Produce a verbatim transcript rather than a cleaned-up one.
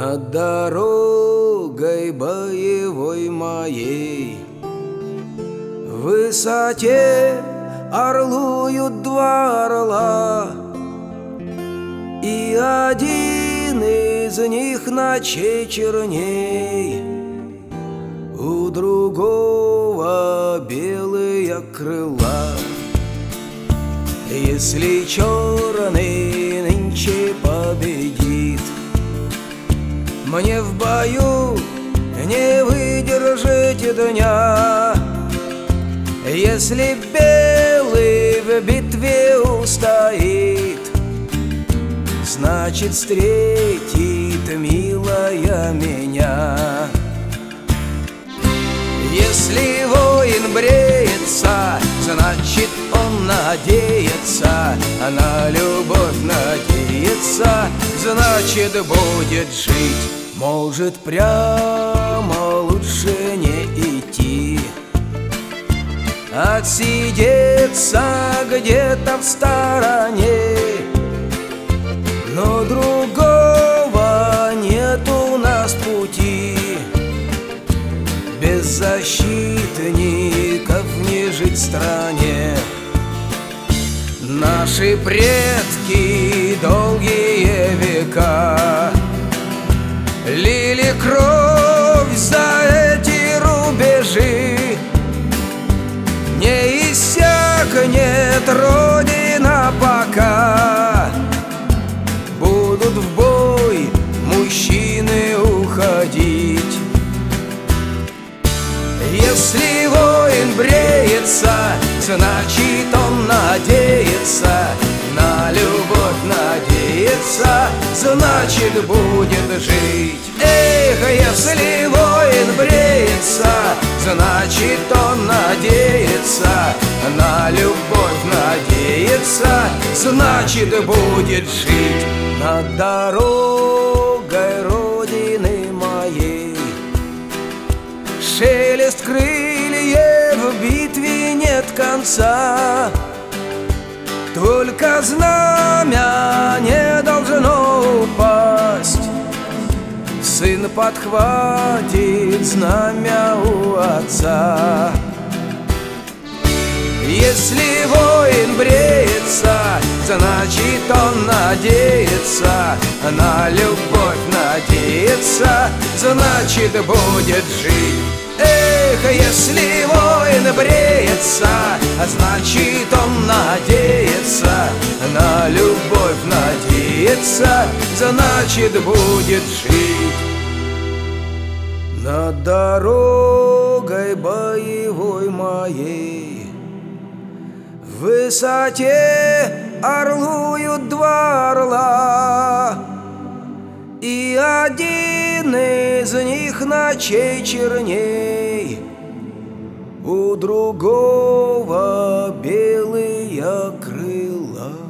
Над дорогой боевой моей в высоте орлуют два орла, и один из них ночей черней, у другого белые крыла. Если черный нынче победит, мне в бою не выдержать дня. Если белый в битве устоит, значит, встретит милая меня. Если воин бреется, значит, он надеется, на любовь надеется, значит, будет жить. Может, прямо лучше не идти, отсидеться где-то в стороне, но другого нет у нас пути. Без защитников не жить в стране. Наши предки долгие века лили кровь за эти рубежи. Не иссякнет Родина, пока будут в бой мужчины уходить. Если воин бреется, значит, он надеется, на любовь надеется, значит, будет жить. Эх, если воин бреется, значит, он надеется, на любовь надеется, значит, будет жить. Над дорогой Родины моей шелест крыльев, в битве нет конца. Только знамя не должно упасть, сын подхватит знамя у отца. Если воин бреется, значит, он надеется, на любовь надеется, значит, будет жить. Эх, если воин бреется, значит, он надеется, на любовь надеется, значит, будет жить. Над дорогой боевой моей в высоте орлуют два орла, и один из них ночей черней, у другого белые крыла.